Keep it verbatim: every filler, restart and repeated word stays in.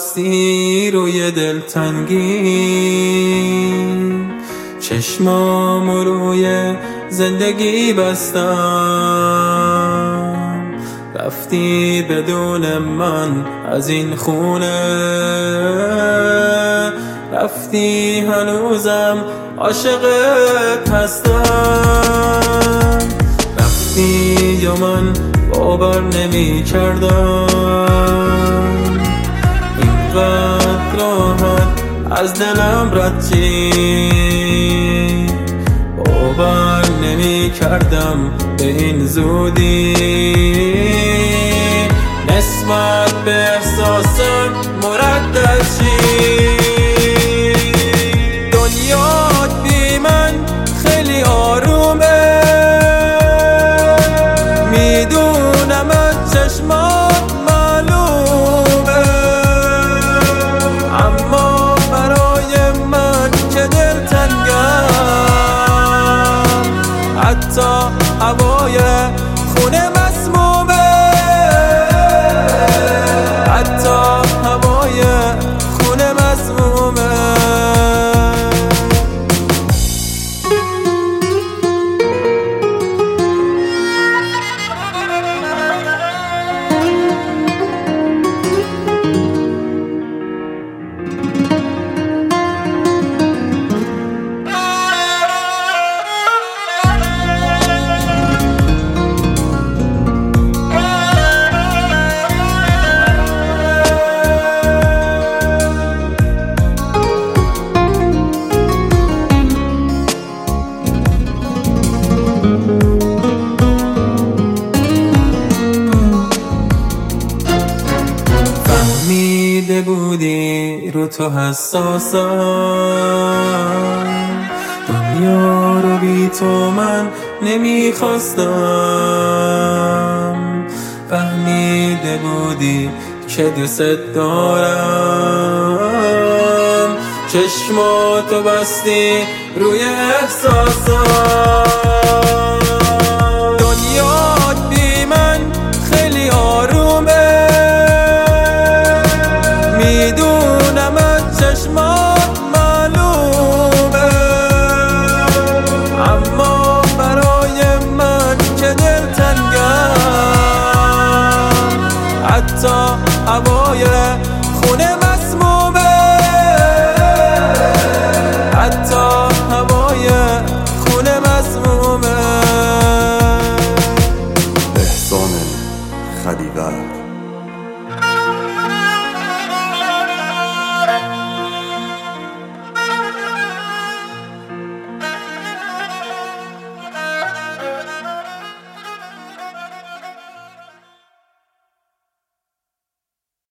بستی روی دلتنگی، چشمامو روی زندگی بستم. رفتی بدون من از این خونه، رفتی هنوزم عاشقت هستم. رفتی و من باور نمی کردم اینقدر راحت از دلم رد چی. باور نمی کردم به این زودی نسبت به احساسم مردد چی. دنیات بی من خیلی آرومه، میدونم از چشمات معلومه، اما برای من که دلتنگم حتی هوای خونه مسمومه، حتی هوای خونه مسمومه. فهمیده بودی رو تو حساسم، دنیا رو بی تو من نمیخواستم. فهمیده بودی که دوست دارم، چشماتو بستی روی احساسم.